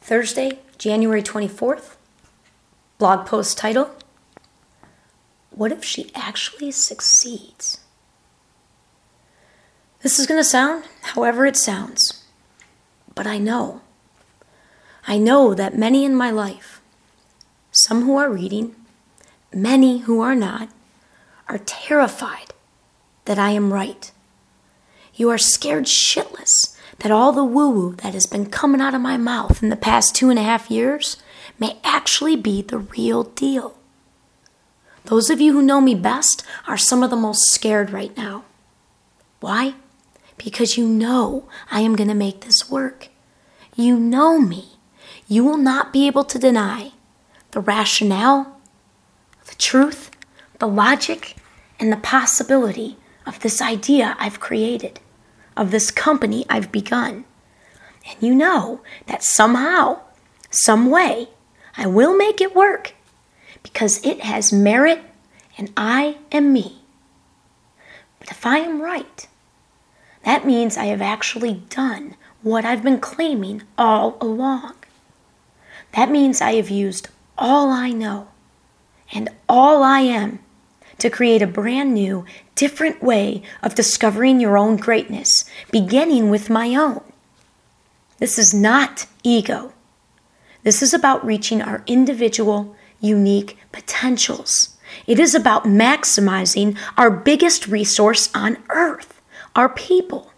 Thursday, January 24th. Blog post title, What if she actually succeeds? This is going to sound however it sounds, but I know that many in my life, some who are reading, many who are not, are terrified that I am right. You are scared shitless that all the woo-woo that has been coming out of my mouth in the past 2.5 years may actually be the real deal. Those of you who know me best are some of the most scared right now. Why? Because you know I am going to make this work. You know me. You will not be able to deny the rationale, the truth, the logic, and the possibility of this idea I've created, of this company I've begun. And you know that somehow, some way, I will make it work because it has merit and I am me. But if I am right, that means I have actually done what I've been claiming all along. That means I have used all I know and all I am to create a brand new, different way of discovering your own greatness, beginning with my own. This is not ego. This is about reaching our individual, unique potentials. It is about maximizing our biggest resource on earth, our people.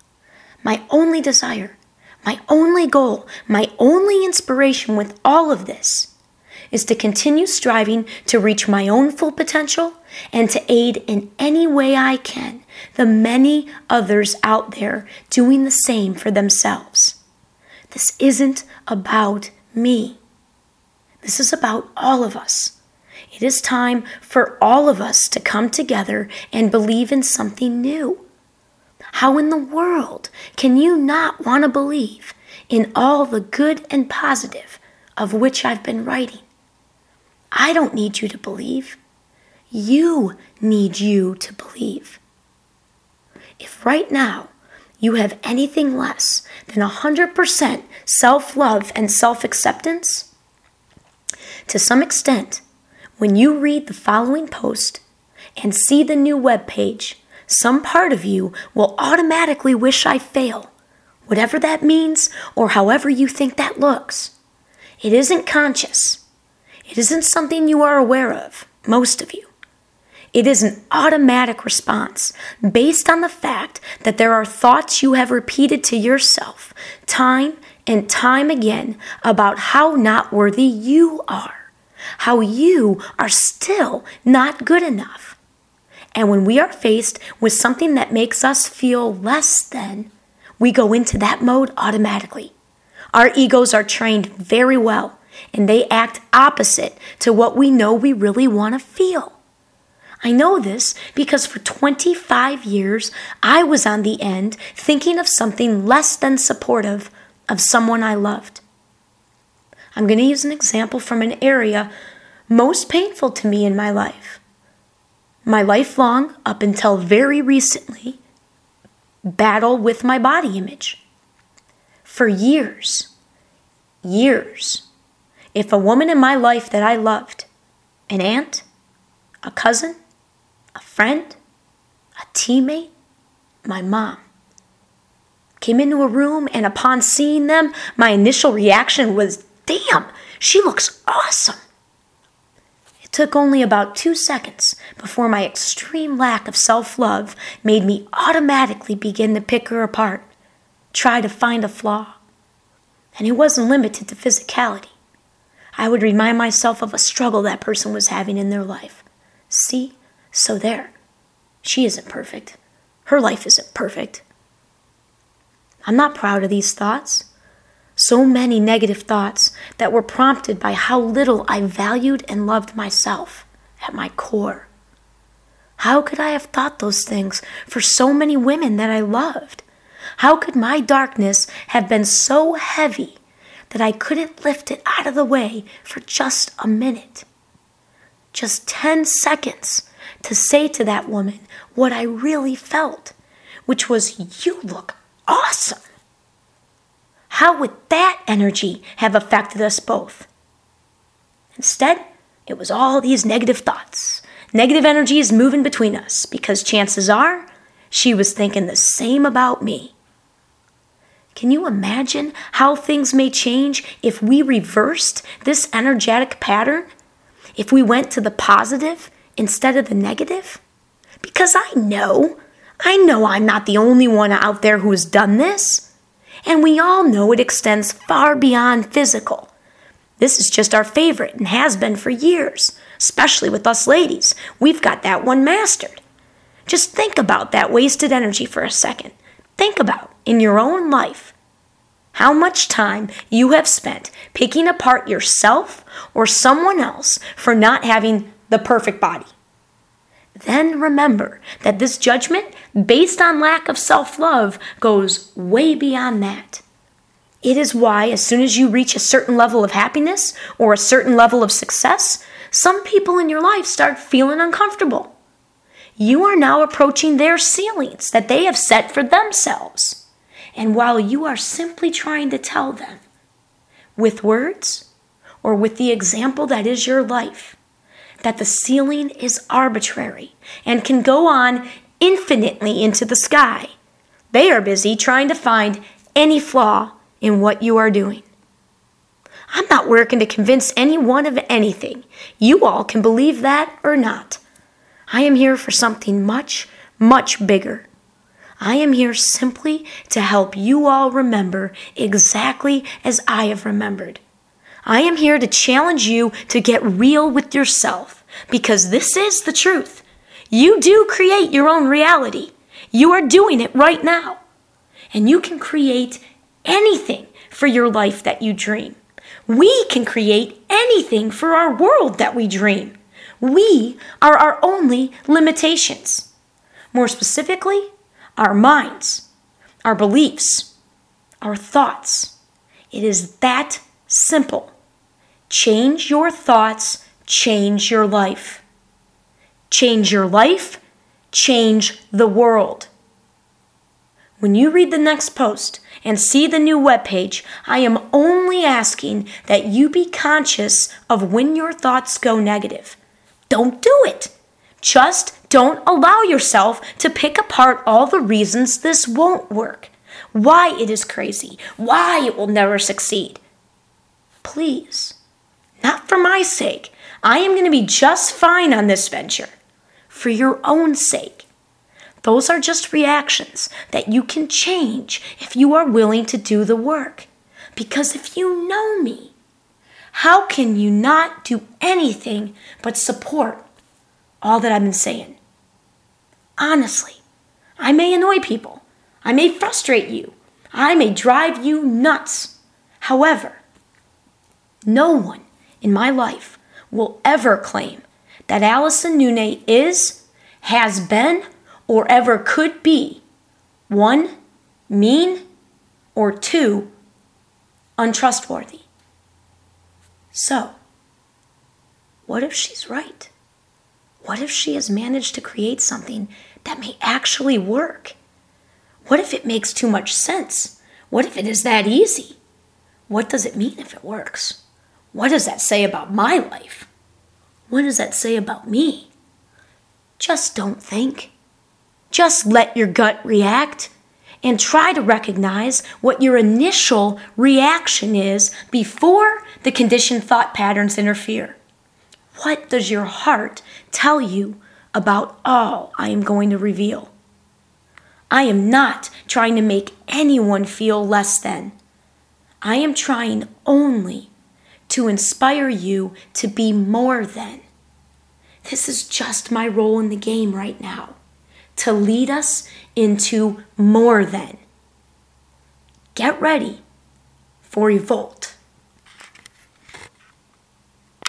My only desire, my only goal, my only inspiration with all of this is to continue striving to reach my own full potential and to aid in any way I can the many others out there doing the same for themselves. This isn't about me. This is about all of us. It is time for all of us to come together and believe in something new. How in the world can you not want to believe in all the good and positive of which I've been writing? I don't need you to believe. You need you to believe. If right now you have anything less than 100% self-love and self-acceptance, to some extent, when you read the following post and see the new webpage, some part of you will automatically wish I fail, whatever that means or however you think that looks. It isn't conscious. It isn't something you are aware of, most of you. It is an automatic response based on the fact that there are thoughts you have repeated to yourself time and time again about how not worthy you are, how you are still not good enough. And when we are faced with something that makes us feel less than, we go into that mode automatically. Our egos are trained very well, and they act opposite to what we know we really want to feel. I know this because for 25 years, I was on the end thinking of something less than supportive of someone I loved. I'm going to use an example from an area most painful to me in my life. My lifelong, up until very recently, battle with my body image. For years, if a woman in my life that I loved, an aunt, a cousin, a friend, a teammate, my mom, came into a room and upon seeing them, my initial reaction was, damn, she looks awesome. It took only about 2 seconds before my extreme lack of self-love made me automatically begin to pick her apart, try to find a flaw. And it wasn't limited to physicality. I would remind myself of a struggle that person was having in their life. See? So there. She isn't perfect. Her life isn't perfect. I'm not proud of these thoughts. So many negative thoughts that were prompted by how little I valued and loved myself at my core. How could I have thought those things for so many women that I loved? How could my darkness have been so heavy that I couldn't lift it out of the way for just a minute? Just 10 seconds to say to that woman what I really felt, which was, you look awesome. how would that energy have affected us both? Instead, it was all these negative thoughts, negative energies moving between us, because chances are she was thinking the same about me. Can you imagine how things may change if we reversed this energetic pattern? If we went to the positive instead of the negative? Because I know I'm not the only one out there who has done this. And we all know it extends far beyond physical. This is just our favorite and has been for years, especially with us ladies. We've got that one mastered. Just think about that wasted energy for a second. Think about, in your own life, how much time you have spent picking apart yourself or someone else for not having the perfect body. Then remember that this judgment, based on lack of self-love, goes way beyond that. It is why, as soon as you reach a certain level of happiness or a certain level of success, some people in your life start feeling uncomfortable. You are now approaching their ceilings that they have set for themselves. And while you are simply trying to tell them, with words or with the example that is your life, that the ceiling is arbitrary and can go on infinitely into the sky, they are busy trying to find any flaw in what you are doing. I'm not working to convince anyone of anything. You all can believe that or not. I am here for something much, much bigger. I am here simply to help you all remember exactly as I have remembered. I am here to challenge you to get real with yourself, because this is the truth. You do create your own reality. You are doing it right now. And you can create anything for your life that you dream. We can create anything for our world that we dream. We are our only limitations. More specifically, our minds, our beliefs, our thoughts. It is that simple. Change your thoughts, change your life. Change your life, change the world. When you read the next post and see the new webpage, I am only asking that you be conscious of when your thoughts go negative. Don't do it. Just don't allow yourself to pick apart all the reasons this won't work, why it is crazy, why it will never succeed. Please, not for my sake. I am going to be just fine on this venture. For your own sake. Those are just reactions that you can change if you are willing to do the work. Because if you know me, how can you not do anything but support all that I've been saying? Honestly, I may annoy people. I may frustrate you. I may drive you nuts. However, no one in my life will ever claim that Allison Nune is, has been, or ever could be, 1, mean, or 2, untrustworthy. So, what if she's right? What if she has managed to create something that may actually work? What if it makes too much sense? What if it is that easy? What does it mean if it works? What does that say about my life? What does that say about me? Just don't think. Just let your gut react and try to recognize what your initial reaction is before the conditioned thought patterns interfere. What does your heart tell you about all I am going to reveal? I am not trying to make anyone feel less than. I am trying only to inspire you to be more than. This is just my role in the game right now, to lead us into more than. Get ready for revolt.